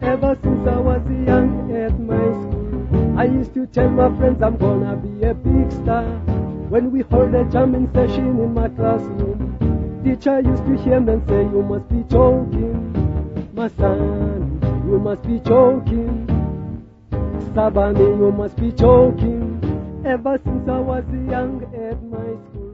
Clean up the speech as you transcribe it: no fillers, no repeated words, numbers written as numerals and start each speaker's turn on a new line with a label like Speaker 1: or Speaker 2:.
Speaker 1: Ever since I was young at my school, I used to tell my friends I'm gonna be a big star. When we hold a jamming session in my classroom, teacher used to hear me and say, you must be joking, my son, you must be joking. Sabani, you must be joking. Ever since I was young at my school.